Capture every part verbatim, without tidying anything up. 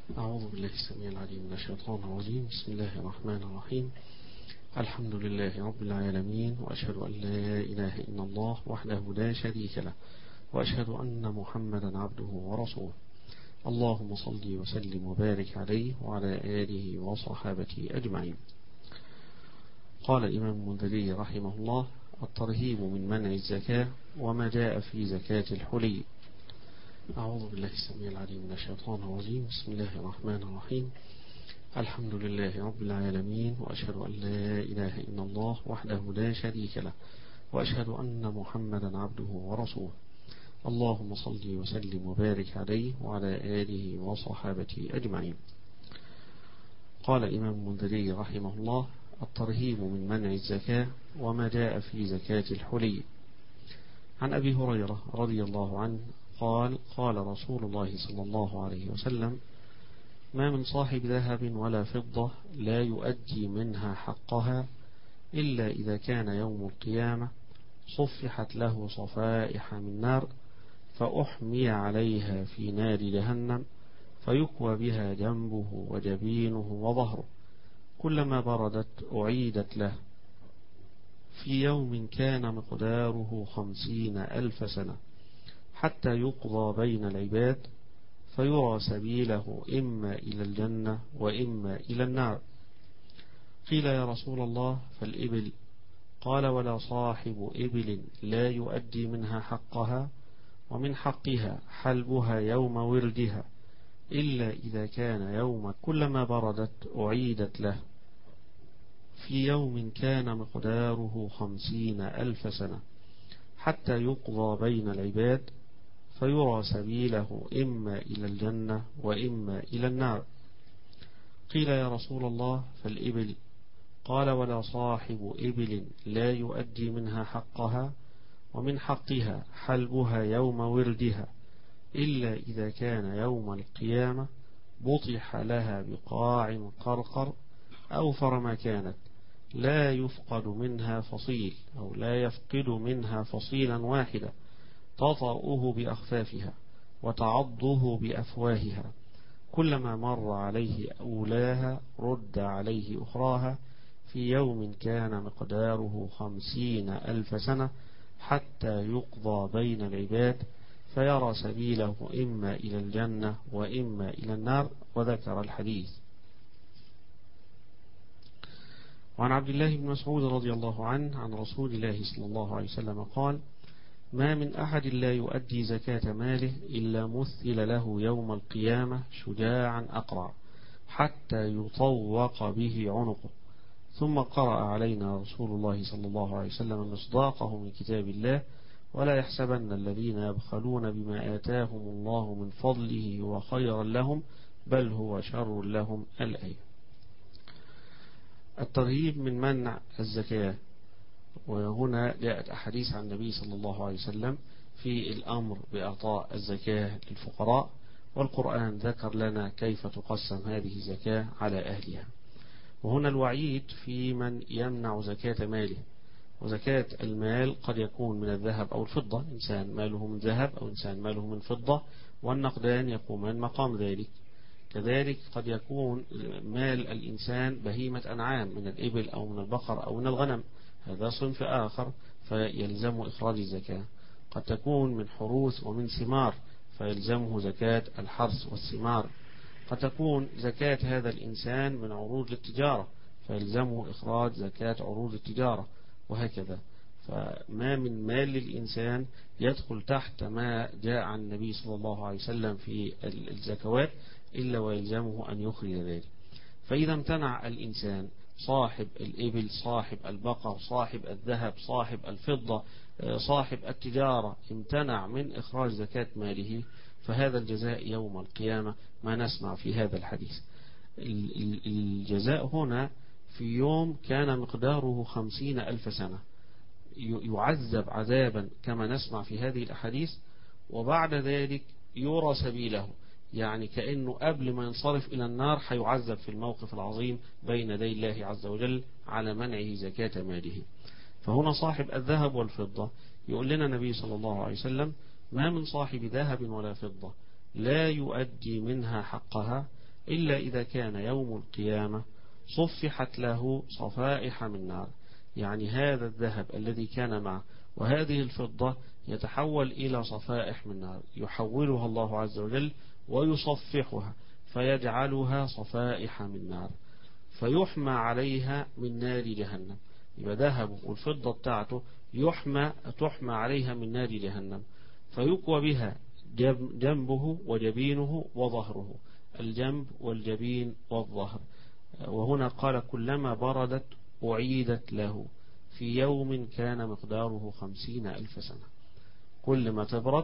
أعوذ بالله السميع العليم من الشيطان الرجيم. بسم الله الرحمن الرحيم. الحمد لله رب العالمين، وأشهد أن لا إله إلا الله وحده لا شريك له، وأشهد أن محمدا عبده ورسوله. اللهم صل وسلم وبارك عليه وعلى آله وصحابته أجمعين. قال الإمام المنذري رحمه الله: الترهيب من منع الزكاة وما جاء في زكاة الحلي. أعوذ بالله السميع العليم من الشيطان الرجيم. بسم الله الرحمن الرحيم. الحمد لله رب العالمين، وأشهد أن لا إله إلا الله وحده لا شريك له، وأشهد أن محمدا عبده ورسوله. اللهم صل وسلم وبارك عليه وعلى آله وصحابته أجمعين. قال الإمام المنذري رحمه الله: الترهيب من منع الزكاة وما جاء في زكاة الحلي. عن أبي هريرة رضي الله عنه قال: قال رسول الله صلى الله عليه وسلم: ما من صاحب ذهب ولا فضة لا يؤدي منها حقها إلا إذا كان يوم القيامة صفحت له صفائح من نار، فأحمي عليها في نار جهنم، فيكوى بها جنبه وجبينه وظهره، كلما بردت أعيدت له، في يوم كان مقداره خمسين ألف سنة، حتى يقضى بين العباد، فيرى سبيله إما إلى الجنة وإما إلى النار. قيل: يا رسول الله فالإبل؟ قال: ولا صاحب إبل لا يؤدي منها حقها، ومن حقها حلبها يوم وردها، إلا إذا كان يوم كلما بردت أعيدت له، في يوم كان مقداره خمسين ألف سنة، حتى يقضى بين العباد، فيرى سبيله إما إلى الجنة وإما إلى النار. قيل: يا رسول الله فالإبل؟ قال: ولا صاحب إبل لا يؤدي منها حقها، ومن حقها حلبها يوم وردها، إلا إذا كان يوم القيامة بطح لها بقاع قرقر أوفر ما كانت، لا يفقد منها فصيل أو لا يفقد منها فصيلا واحدا، تطأه بأخفافها وتعضه بأفواهها، كلما مر عليه أولاها رد عليه أخراها، في يوم كان مقداره خمسين ألف سنة، حتى يقضى بين العباد، فيرى سبيله إما إلى الجنة وإما إلى النار. وذكر الحديث. وعن عبد الله بن مسعود رضي الله عنه عن رسول الله صلى الله عليه وسلم قال: ما من أحد لا يؤدي زكاة ماله إلا مثل له يوم القيامة شجاعا أقرع، حتى يطوق به عنقه. ثم قرأ علينا رسول الله صلى الله عليه وسلم مصداقه من كتاب الله: ولا يحسبن الذين يبخلون بما آتاهم الله من فضله وخيرا لهم، بل هو شر لهم. الآية. الترهيب من منع الزكاة. وهنا جاءت أحاديث عن النبي صلى الله عليه وسلم في الأمر بإعطاء الزكاة للفقراء، والقرآن ذكر لنا كيف تقسم هذه الزكاة على أهلها. وهنا الوعيد في من يمنع زكاة ماله. وزكاة المال قد يكون من الذهب أو الفضة، إنسان ماله من ذهب أو إنسان ماله من فضة، والنقدان يقومان مقام ذلك. كذلك قد يكون مال الإنسان بهيمة أنعام من الإبل أو من البقر أو من الغنم، هذا صنف آخر فيلزم إخراج الزكاة. قد تكون من حروث ومن ثمار فيلزمه زكاة الحرث والثمار. قد تكون زكاة هذا الإنسان من عروض التجارة فيلزمه إخراج زكاة عروض التجارة، وهكذا. فما من مال للإنسان يدخل تحت ما جاء عن النبي صلى الله عليه وسلم في الزكوات إلا ويلزمه أن يخرج ذلك. فإذا امتنع الإنسان، صاحب الإبل، صاحب البقر، صاحب الذهب، صاحب الفضة، صاحب التجارة، امتنع من إخراج زكاة ماله، فهذا الجزاء يوم القيامة ما نسمع في هذا الحديث. الجزاء هنا في يوم كان مقداره خمسين ألف سنة، يعذب عذابا كما نسمع في هذه الأحاديث، وبعد ذلك يرى سبيله، يعني كأنه قبل ما ينصرف إلى النار حيعذب في الموقف العظيم بين يدي الله عز وجل على منعه زكاة ماله. فهنا صاحب الذهب والفضة يقول لنا النبي صلى الله عليه وسلم: ما من صاحب ذهب ولا فضة لا يؤدي منها حقها إلا إذا كان يوم القيامة صفحت له صفائح من نار. يعني هذا الذهب الذي كان معه وهذه الفضة يتحول إلى صفائح من نار، يحولها الله عز وجل ويصفحها فيجعلها صفائح من نار، فيحمى عليها من نار جهنم. يبقى ذهبه والفضة بتاعته يحمى تحمى عليها من نار جهنم، فيكوى بها جنبه وجبينه وظهره، الجنب والجبين والظهر. وهنا قال كلما بردت أعيدت له في يوم كان مقداره خمسين ألف سنة. كل ما تبرد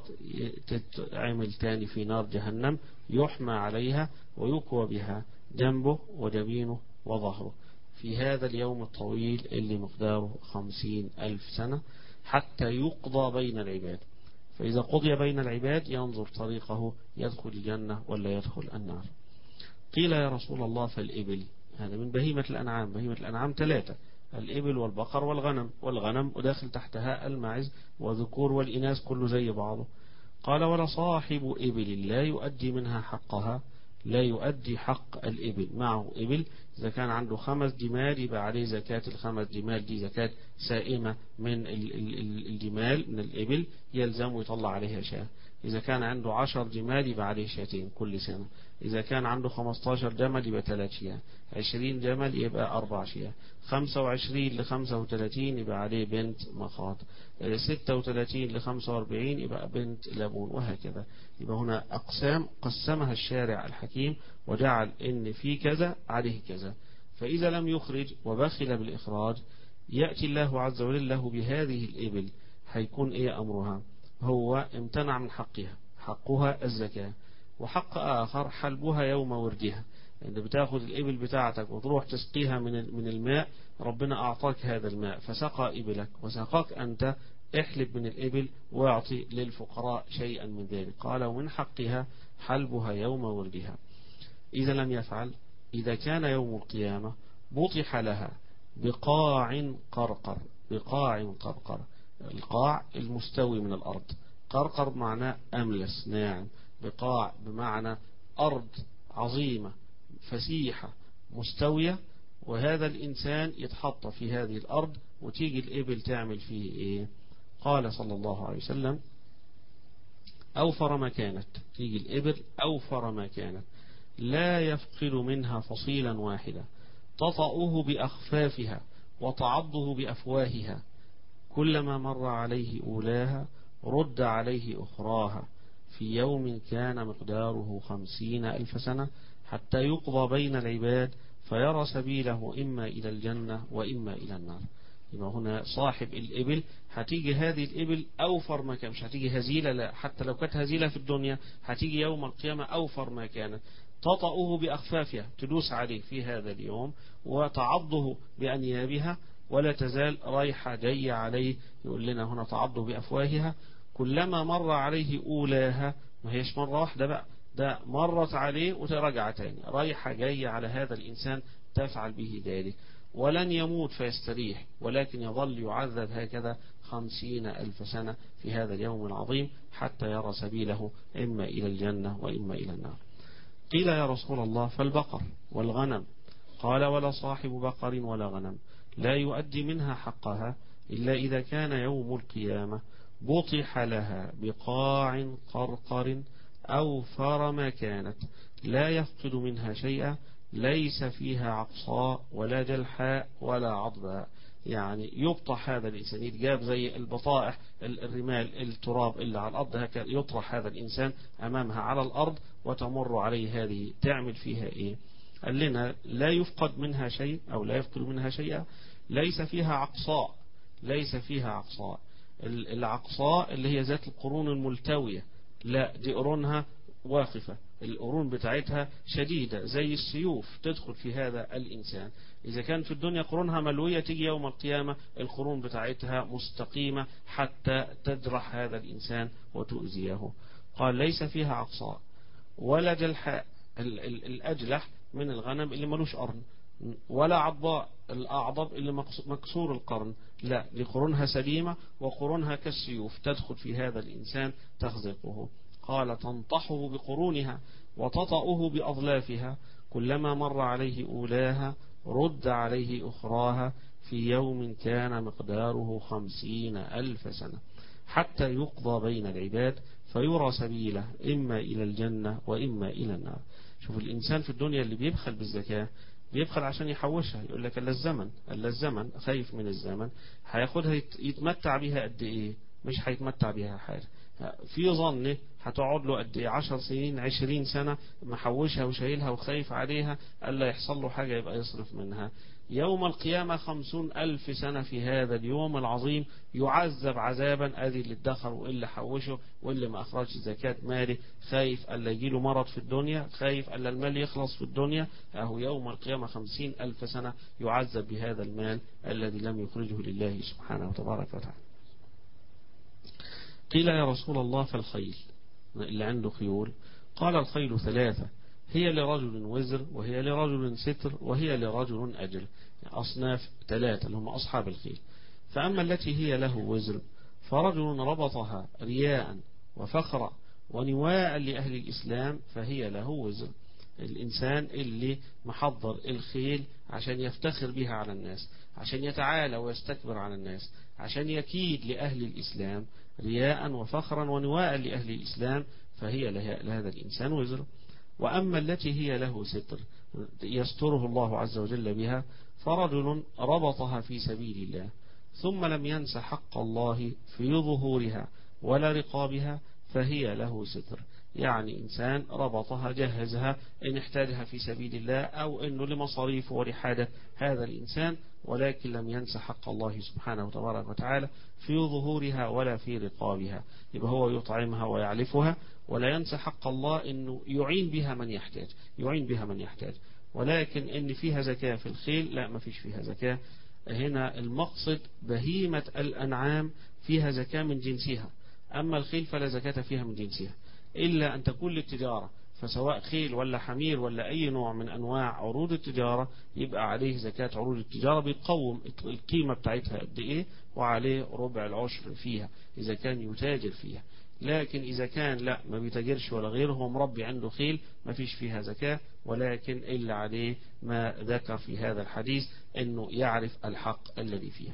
تتعمل تاني في نار جهنم، يحمى عليها ويكوى بها جنبه وجبينه وظهره في هذا اليوم الطويل اللي مقداره خمسين ألف سنة، حتى يقضى بين العباد. فإذا قضي بين العباد ينظر طريقه يدخل الجنة ولا يدخل النار. قيل يا رسول الله فالإبل؟ هذا من بهيمة الأنعام. بهيمة الأنعام ثلاثة: الإبل والبقر والغنم. والغنم وداخل تحتها الماعز وذكور والإناث كله زي بعضه. قال ولا صاحب إبل لا يؤدي منها حقها. لا يؤدي حق الإبل. معه إبل، إذا كان عنده خمس جمال يبقى عليه زكاة الخمس جمال، دي زكاة سائمة من الجمال من الإبل، يلزم يطلع عليها شاة. إذا كان عنده عشر جمال يبقى عليه شاتين كل سنة. إذا كان عنده خمستاشر جمل يبقى ثلاث شياه. عشرين جمل يبقى أربع شياه. خمسة وعشرين لخمسة وثلاثين يبقى عليه بنت مخاض. ستة وثلاثين لخمسة واربعين يبقى بنت لبون، وهكذا. يبقى هنا أقسام قسمها الشارع الحكيم وجعل إن في كذا عليه كذا. فإذا لم يخرج وبخل بالإخراج يأتي الله عز وجل له بهذه الإبل. هيكون إيه أمرها؟ هو امتنع من حقها، حقها الزكاة. وحق آخر حلبها يوم وردها. أنت بتاخذ الإبل بتاعتك وتروح تسقيها من من الماء، ربنا أعطاك هذا الماء فسقى إبلك وسقاك أنت، احلب من الإبل واعطي للفقراء شيئا من ذلك. قال ومن حقها حلبها يوم وردها. إذا لم يفعل، إذا كان يوم القيامة بطح لها بقاع قرقر. بقاع قرقر، القاع المستوي من الأرض، قرقر معناه أملس ناعم، بقاع بمعنى أرض عظيمة فسيحة مستوية. وهذا الإنسان يتحط في هذه الأرض وتيجي الإبل تعمل فيه إيه؟ قال صلى الله عليه وسلم أوفر ما كانت. تيجي الإبل أوفر ما كانت، لا يفقد منها فصيلا واحدة، تطأه بأخفافها وتعضه بأفواهها، كلما مر عليه أولاها رد عليه أخراها، في يوم كان مقداره خمسين ألف سنة، حتى يقضى بين العباد فيرى سبيله إما إلى الجنة وإما إلى النار. يبقى هنا صاحب الإبل هتيجي هذه الإبل أوفر ما كان، مش هتيجي هزيلة، لا، حتى لو كانت هزيلة في الدنيا هتيجي يوم القيامة أوفر ما كانت، تطأه بأخفافها، تدوس عليه في هذا اليوم وتعضه بأنيابها، ولا تزال رايحة جاية عليه. يقول لنا هنا تعضه بأفواهها، كلما مر عليه أولاها، ما هيش مرة واحدة بقى، ده مرت عليه وترجع تاني، رايحة جاية على هذا الإنسان تفعل به ذلك، ولن يموت فيستريح، ولكن يظل يعذب هكذا خمسين ألف سنة في هذا اليوم العظيم، حتى يرى سبيله إما إلى الجنة وإما إلى النار. قيل يا رسول الله فالبقر والغنم؟ قال ولا صاحب بقر ولا غنم لا يؤدي منها حقها إلا إذا كان يوم القيامة بطح لها بقاع قرقر أوفر ما كانت، لا يفقد منها شيئا، ليس فيها عقصاء ولا جلحاء ولا عضباء. يعني يبطح هذا الإنسان، يتجاب زي البطائح الرمال التراب اللي على الأرض، هكذا يطرح هذا الإنسان أمامها على الأرض وتمر عليه هذه، تعمل فيها إيه؟ قال لنا لا يفقد منها شيء أو لا يفقد منها شيئا، ليس فيها عقصاء. ليس فيها عقصاء، العقصاء اللي هي ذات القرون الملتوية، لا، دي قرونها واقفة، القرون بتاعتها شديدة زي السيوف تدخل في هذا الإنسان. إذا كان في الدنيا قرونها ملوية، تيجي يوم القيامة القرون بتاعتها مستقيمة حتى تجرح هذا الإنسان وتؤذيه. قال ليس فيها عقصاء ولا جلحاء، الأجلح من الغنم اللي ملوش قرن، ولا عضاء، الأعضب اللي مكسور القرن، لا، دي قرونها سليمة وقرونها كالسيوف تدخل في هذا الإنسان تخزقه. قال تنطحه بقرونها وتطأه بأظلافها، كلما مر عليه أولاها رد عليه أخراها، في يوم كان مقداره خمسين ألف سنة، حتى يقضى بين العباد فيرى سبيله إما إلى الجنة وإما إلى النار. شوف الإنسان في الدنيا اللي بيبخل بالزكاة بيبخل عشان يحوشها، يقول لك ألا الزمن ألا الزمن خايف من الزمن، هياخدها يتمتع بها قد إيه؟ مش هيتمتع بها حاجة، في ظنه هتقعد له قد ايه؟ عشر سنين عشرين سنة محوشها وشايلها وخايف عليها ألا يحصل له حاجة يبقى يصرف منها. يوم القيامة خمسون ألف سنة في هذا اليوم العظيم يعذب عذابا، أدي اللي ادخر واللي حوشه واللي ما أخرج زكاة ماله، خايف ألا يجيله مرض في الدنيا، خايف ألا المال يخلص في الدنيا، أهو يوم القيامة خمسين ألف سنة يعذب بهذا المال الذي لم يخرجه لله سبحانه وتبارك وتعالى. قيل يا رسول الله فالخيل اللي عنده خيول؟ قال الخيل ثلاثة، هي لرجل وزر وهي لرجل ستر وهي لرجل أجر، أصناف ثلاثة اللي هم أصحاب الخيل. فأما التي هي له وزر فرجل ربطها رياء وفخرا ونواء لأهل الإسلام فهي له وزر. الإنسان اللي محضر الخيل عشان يفتخر بها على الناس، عشان يتعالى ويستكبر على الناس، عشان يكيد لأهل الإسلام رياء وفخرا ونواء لأهل الإسلام، فهي لهذا الإنسان وزر. وأما التي هي له ستر يستره الله عز وجل بها فرجل ربطها في سبيل الله ثم لم ينس حق الله في ظهورها ولا رقابها فهي له ستر. يعني إنسان ربطها جهزها إن احتاجها في سبيل الله أو إنه لمصاريف ولحاجة هذا الإنسان، ولكن لم ينس حق الله سبحانه وتبارك وتعالى في ظهورها ولا في رقابها، يبقى هو يطعمها ويعلفها ولا ينسى حق الله إنه يعين بها من يحتاج، يعين بها من يحتاج. ولكن إن فيها زكاة في الخيل؟ لا، ما فيش فيها زكاة. هنا المقصد بهيمة الأنعام فيها زكاة من جنسها، أما الخيل فلا زكاة فيها من جنسها إلا أن تكون للتجارة، فسواء خيل ولا حمير ولا أي نوع من أنواع عروض التجارة يبقى عليه زكاة عروض التجارة، بيقوم القيمة بتاعتها قد إيه وعليه ربع العشر فيها إذا كان يتاجر فيها. لكن إذا كان لا ما بيتاجرش ولا غيره، هو مربي عنده خيل ما فيش فيها زكاة، ولكن إلا عليه ما ذكر في هذا الحديث أنه يعرف الحق الذي فيها.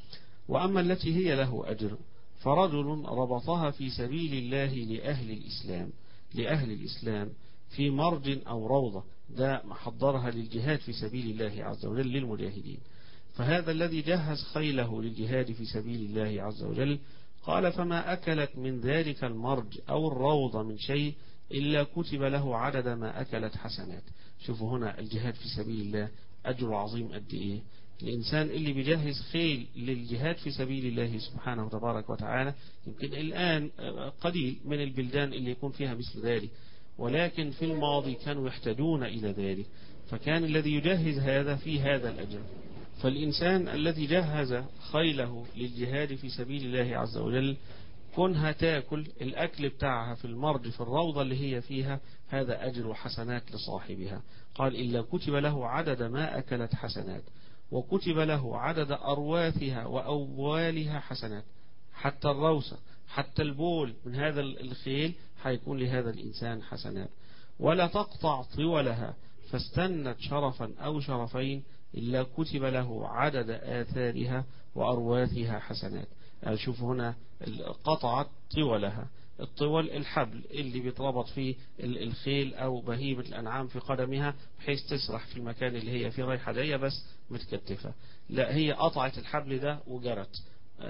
وأما التي هي له أجر فرجل ربطها في سبيل الله لأهل الإسلام لأهل الإسلام في مرج أو روضة، ده محضرها للجهاد في سبيل الله عز وجل للمجاهدين. فهذا الذي جهز خيله للجهاد في سبيل الله عز وجل قال فما أكلت من ذلك المرج أو الروضة من شيء إلا كتب له عدد ما أكلت حسنات. شوفوا هنا الجهاد في سبيل الله أجر عظيم قد إيه. الإنسان اللي بيجهز خيل للجهاد في سبيل الله سبحانه وتبارك وتعالى، يمكن الآن قليل من البلدان اللي يكون فيها مثل ذلك، ولكن في الماضي كانوا يحتاجون إلى ذلك، فكان الذي يجهز هذا في هذا الأجر. فالإنسان الذي جهز خيله للجهاد في سبيل الله عز وجل كونها تاكل الأكل بتاعها في المرج في الروضة اللي هي فيها، هذا أجر حسنات لصاحبها. قال إلا كتب له عدد ما أكلت حسنات، وكتب له عدد أرواثها وأبوالها حسنات، حتى الروسة حتى البول من هذا الخيل حيكون لهذا الإنسان حسنات. ولا تقطع طولها فاستنت شرفا أو شرفين إلا كتب له عدد آثارها وأرواثها حسنات. يعني شوف هنا قطعت طولها، الطول الحبل اللي بيتربط فيه الخيل أو بهيمة الأنعام في قدمها بحيث تسرح في المكان اللي هي فيه رايحة جاية بس متكتفة، لا هي قطعت الحبل ده وجرت.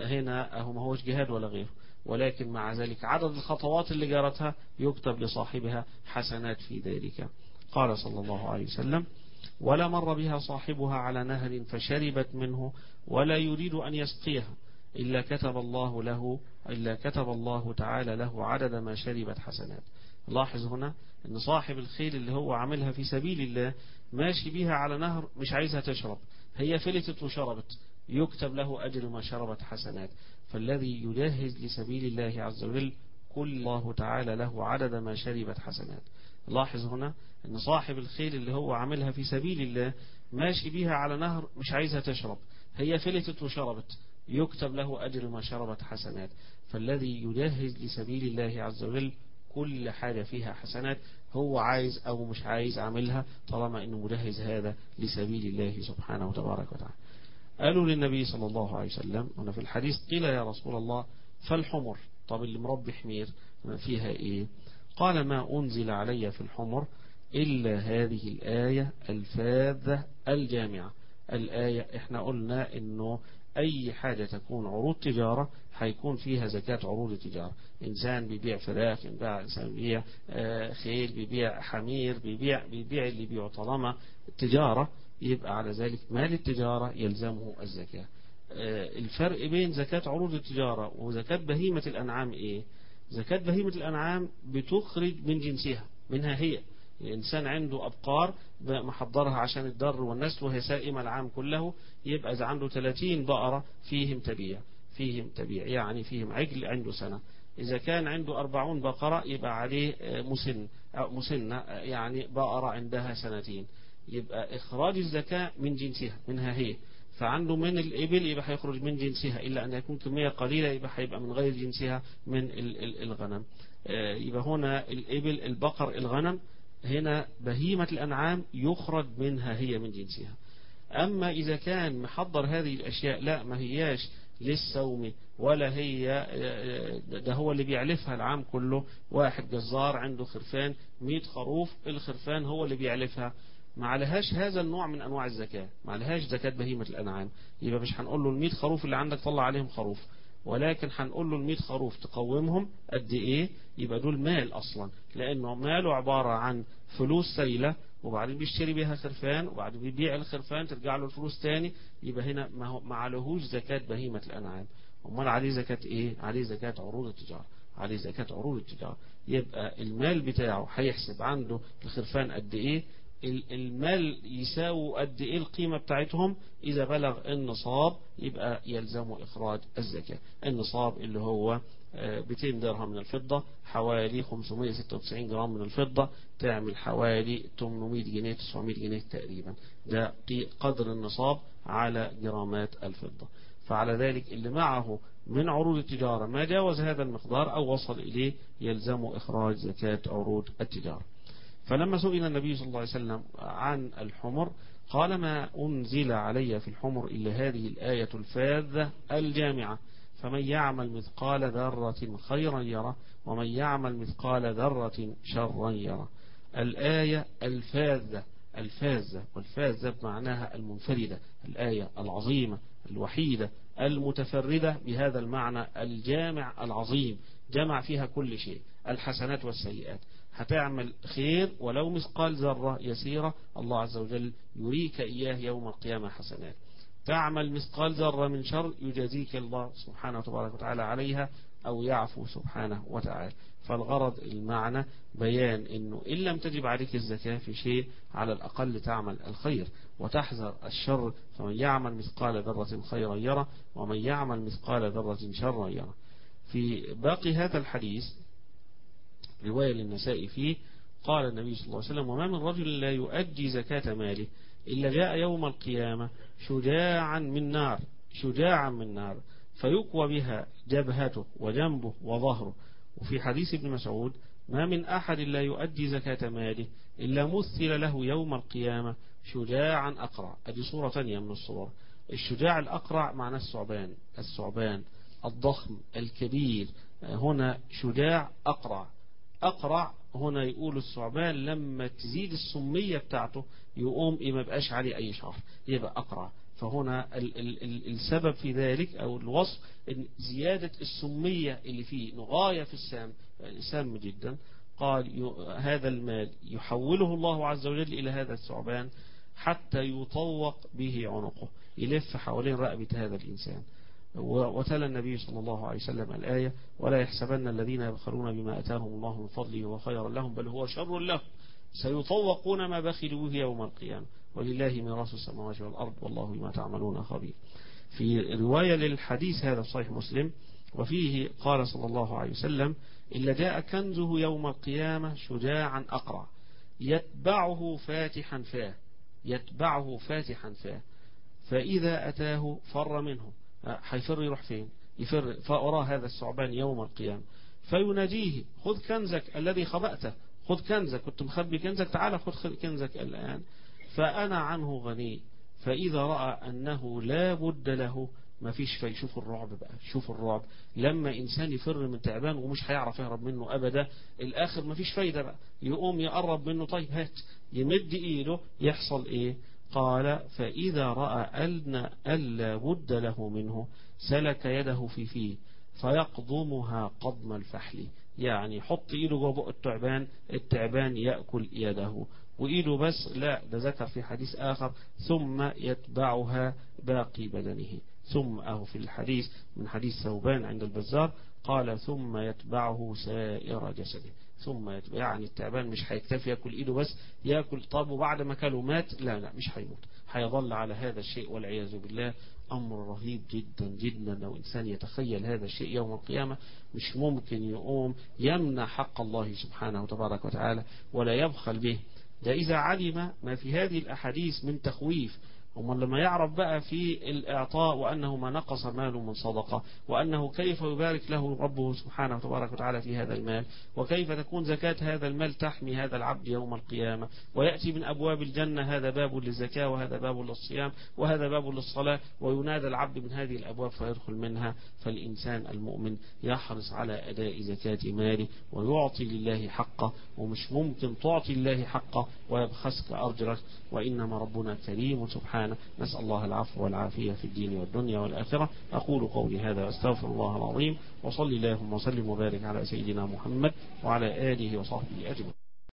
هنا أهو ما هوش جهاد ولا غيره، ولكن مع ذلك عدد الخطوات اللي جرتها يكتب لصاحبها حسنات في ذلك. قال صلى الله عليه وسلم ولا مر بها صاحبها على نهر فشربت منه ولا يريد أن يسقيها إلا كتب الله له إلا كتب الله تعالى له عدد ما شربت حسنات. لاحظ هنا أن صاحب الخيل اللي هو عاملها في سبيل الله ماشي بها على نهر مش عايزها تشرب، هي فلتت وشربت، يكتب له أجر ما شربت حسنات. فالذي يجهز لسبيل الله عز وجل كل الله تعالى له عدد ما شربت حسنات. لاحظ هنا أن صاحب الخيل اللي هو عاملها في سبيل الله ماشي بها على نهر مش عايزها تشرب، هي فلتت وشربت، يكتب له أجر ما شربت حسنات. فالذي يجهز لسبيل الله عز وجل كل حاجة فيها حسنات، هو عايز أو مش عايز عاملها طالما أنه مجهز هذا لسبيل الله سبحانه وتبارك وتعالى. قالوا للنبي صلى الله عليه وسلم هنا في الحديث قيل يا رسول الله فالحمر، طب اللي مربي حمير فيها إيه؟ قال ما أنزل علي في الحمر إلا هذه الآية الفاذة الجامعة. الآية احنا قلنا انه اي حاجة تكون عروض تجارة هيكون فيها زكاة عروض التجارة. انسان بيبيع فراخ، انسان بيبيع خيل، بيبيع حمير، بيبيع بيبيع اللي بيبيع طالما تجارة يبقى على ذلك مال التجارة يلزمه الزكاة. الفرق بين زكاة عروض التجارة وزكاة بهيمة الأنعام ايه؟ زكاة بهيمة الأنعام بتخرج من جنسها منها هي. الإنسان عنده أبقار محضرها عشان الدر والنسل وهي سائمة العام كله، يبقى إذا عنده ثلاثين بقرة فيهم تبيع فيهم تبيع يعني فيهم عجل عنده سنة. إذا كان عنده أربعون بقرة يبقى عليه مسن أو مسنة يعني بقرة عندها سنتين، يبقى إخراج الزكاة من جنسها منها هي. فعنده من الإبل يبقى هيخرج من جنسها، إلا أن يكون كمية قليلة يبقى هيبقى من غير جنسها من الغنم. يبقى هنا الإبل البقر الغنم هنا بهيمة الأنعام يخرج منها هي من جنسها. أما إذا كان محضر هذه الأشياء لا ما هياش للسوم ولا هي ده هو اللي بيعلفها العام كله، واحد جزار عنده خرفان مئة خروف، الخرفان هو اللي بيعلفها، ما عليهاش هذا النوع من أنواع الزكاة، ما عليهاش زكاة بهيمة الأنعام. يبقى مش هنقول له المئة خروف اللي عندك طلع عليهم خروف، ولكن هنقول له المئة خروف تقومهم قد ايه، يبقى دول مال اصلا، لانه ماله عبارة عن فلوس سيلة وبعدين بيشتري بيها خرفان وبعدين بيبيع الخرفان ترجع له الفلوس تاني، يبقى هنا ما هو ما عليهوش زكاة بهيمة الانعام. امال عليه زكاة ايه؟ عليه زكاة عروض التجارة، عليه زكاة عروض التجارة. يبقى المال بتاعه هيحسب عنده الخرفان قد ايه، المال يساوي قد ايه القيمة بتاعتهم، اذا بلغ النصاب يبقى يلزمه اخراج الزكاة. النصاب اللي هو مئتين درهم من الفضة حوالي خمسمئة وستة وتسعين جرام من الفضة تعمل حوالي ثمانمئة جنيه تسعمئة جنيه تقريبا، ده قدر النصاب على جرامات الفضة. فعلى ذلك اللي معه من عروض التجارة ما جاوز هذا المقدار أو وصل إليه يلزمه إخراج زكاة عروض التجارة. فلما سئل النبي صلى الله عليه وسلم عن الحمر قال ما أنزل علي في الحمر إلا هذه الآية الفاذة الجامعة، فمن يعمل مثقال ذرة خيرا يره ومن يعمل مثقال ذرة شرا يره. الآية الفاذة، الفاذة والفاذة بمعناها المنفردة، الآية العظيمة الوحيدة المتفردة بهذا المعنى الجامع العظيم، جمع فيها كل شيء الحسنات والسيئات. هتعمل خير ولو مثقال ذرة يسيرة الله عز وجل يريك إياه يوم القيامة حسنات، تعمل مثقال ذرة من شر يجازيك الله سبحانه وتبارك وتعالى عليها أو يعفو سبحانه وتعالى. فالغرض المعنى بيان أنه إن لم تجب عليك الزكاة في شيء على الأقل تعمل الخير وتحذر الشر، فمن يعمل مثقال ذرة خيرا يره ومن يعمل مثقال ذرة شرا يره. في باقي هذا الحديث رواية للنساء فيه قال النبي صلى الله عليه وسلم وما من رجل لا يؤدي زكاة ماله إلا جاء يوم القيامة شجاعا من نار، شجاعا من نار فيقوى بها جبهته وجنبه وظهره. وفي حديث ابن مسعود ما من أحد لا يؤدي زكاة ماله إلا مثل له يوم القيامة شجاعا أقرع. هذه صورة ثانية من الصور. الشجاع الأقرع معناه الثعبان، الثعبان الضخم الكبير، هنا شجاع أقرع. أقرع هنا يقول الثعبان لما تزيد السمية بتاعته يقوم ما بقاش عليه أي شعر يبقى أقرع. فهنا ال ال ال السبب في ذلك أو الوصف إن زيادة السمية اللي فيه نغاية في السام سام جدا. قال هذا المال يحوله الله عز وجل إلى هذا الثعبان حتى يطوق به عنقه، يلف حوالين رقبة هذا الإنسان. وتلا النبي صلى الله عليه وسلم الآية ولا يحسبن الذين يبخلون بما أتاهم الله من فضله وخيرا لهم بل هو شر لهم سيطوقون ما بخلوا به يوم القيامة ولله ميراث السماوات والأرض والله بما تعملون خبير. في رواية للحديث هذا صحيح مسلم وفيه قال صلى الله عليه وسلم إلا جاء كنزه يوم القيامة شجاعا أقرع يتبعه فاتحا فاه، يتبعه فاتحا فاه فإذا أتاه فر منه، حيفر يروح فين؟ يفر فأرى هذا الثعبان يوم القيامة فيناديه خذ كنزك الذي خبأته خذ كنزك، كنت مخبي كنزك، تعال خذ كنزك الآن، فأنا عنه غني. فإذا رأى أنه لا بد له ما فيش في. شوف الرعب بقى، شوف الرعب لما إنسان يفر من تعبان ومش هيعرف يهرب منه أبدا، الآخر ما فيش فايدة بقى، يقوم يقرب منه، طيب هات، يمد إيده، يحصل إيه؟ قال فإذا رأى أن ألا بد له منه سلك يده في فيه فيقضمها قضم الفحل، يعني حط إيده جوه بق التعبان، التعبان يأكل يده وإيده بس، لا ده ذكر في حديث آخر ثم يتبعها باقي بدنه. ثم أهو في الحديث من حديث ثوبان عند البزار قال ثم يتبعه سائر جسده، ثم يتبع يعني التعبان مش هيكتفي يأكل إيده بس، يأكل طب وبعد ما كله مات، لا لا مش هيموت، هيظل على هذا الشيء والعياذ بالله. أمر رهيب جدا جدا، لو إنسان يتخيل هذا الشيء يوم القيامة مش ممكن يقوم يمنع حق الله سبحانه وتبارك وتعالى ولا يبخل به. ده إذا علم ما في هذه الأحاديث من تخويف، ومن لما يعرف بقى في الإعطاء وأنه ما نقص ماله من صدقة، وأنه كيف يبارك له ربه سبحانه وتبارك وتعالى في هذا المال، وكيف تكون زكاة هذا المال تحمي هذا العبد يوم القيامة، ويأتي من أبواب الجنة هذا باب للزكاة وهذا باب للصيام وهذا باب للصلاة، وينادى العبد من هذه الأبواب فيدخل منها. فالإنسان المؤمن يحرص على أداء زكاة ماله ويعطي لله حقه، ومش ممكن تعطي الله حقه ويبخسك أرجرك، وإنما ربنا كريم سبحانه. نسأل الله العفو والعافية في الدين والدنيا والآخرة. أقول قولي هذا وأستغفر الله العظيم، وصلي اللهم وسلم وبارك على سيدنا محمد وعلى آله وصحبه أجمعين.